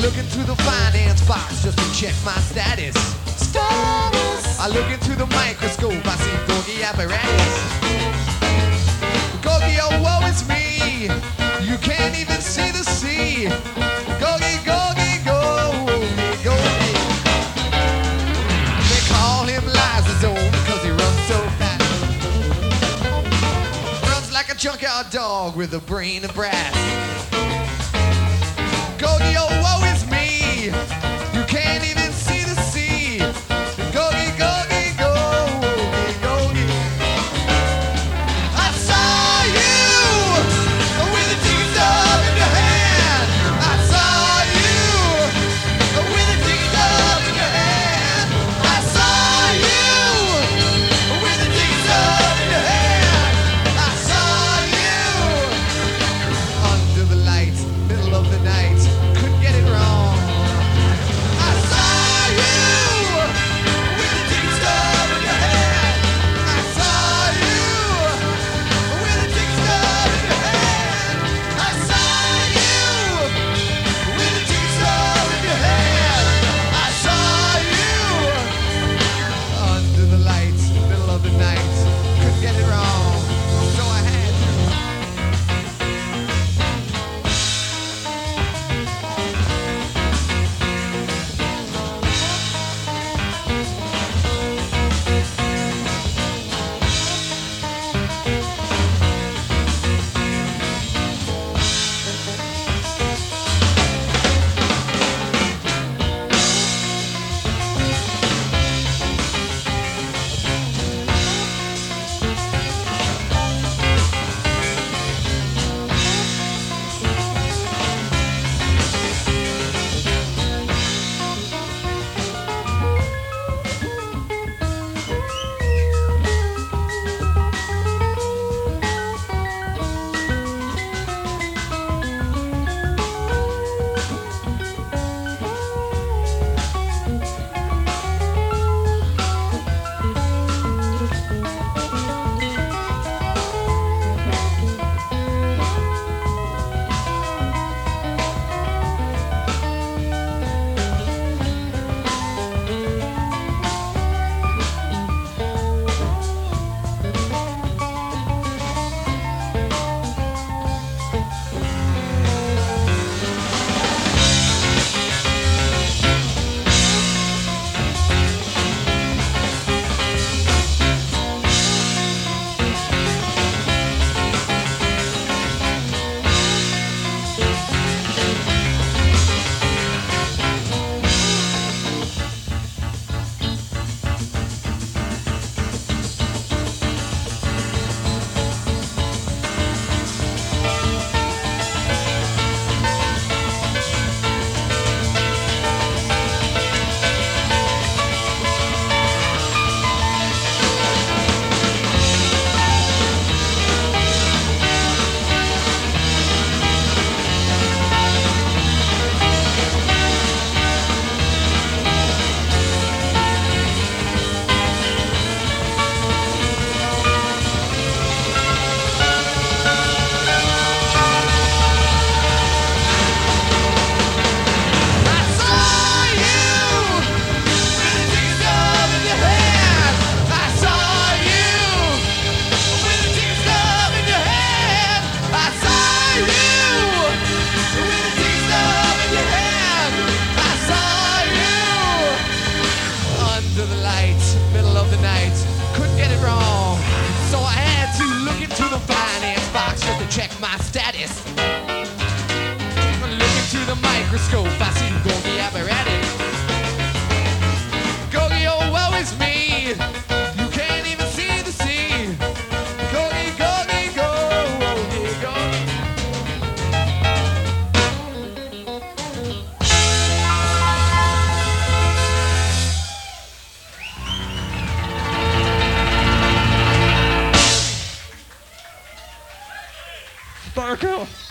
look into the finance box just to check my status. I look into the microscope, I see Gorgie apparatus. Gorgie, oh woe is me, you can't even see the sea. Gorgie, Gorgie, Gorgie, Gorgie. They call him Lysosome because he runs so fast. Runs like a junkyard dog with a brain of brass. Gorgie, oh woe is me, you can't even see the sea. Gorgie, Gorgie, Gorgie, Gorgie. I saw you with a teardrop in your hand. I saw you with a teardrop in your hand. I saw you with a teardrop in your hand. I saw you under the light, middle of the night. Couldn't get it wrong. I saw you with a teardrop in your hand. I saw you with a teardrop in your hand. I saw you with a teardrop in your hand. I saw you under the lights, middle of the night. Couldn't get it wrong, so I had to. Check my status. Look into the microscope, I see Gorgie apparatus. Gorgie, oh woe is me, you can't even see the sea. Gorgie, Gorgie, Gorgie, Gorgie. Sparko.